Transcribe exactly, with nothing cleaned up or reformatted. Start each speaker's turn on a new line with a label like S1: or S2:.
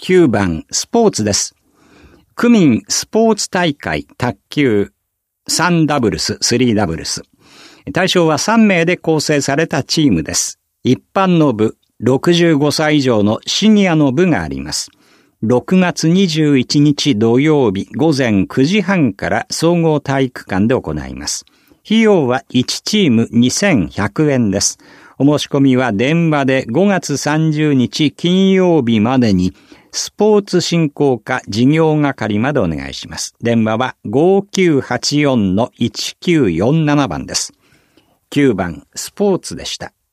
S1: きゅうばんスポーツです。区民スポーツ大会卓球さんダブルス、スリーダブルス。対象はさんめいで構成されたチームです。一般の部、ろくじゅうごさい以上のシニアの部があります。ろくがつにじゅういちにち土曜日ごぜんくじはんから総合体育館で行います。費用はいちチームにせんひゃくえんです。お申し込みは電話でごがつさんじゅうにち金曜日までにスポーツ振興課事業係までお願いします。電話は ごきゅうはちよんのいちきゅうよんなな 番です。きゅうばんスポーツでした。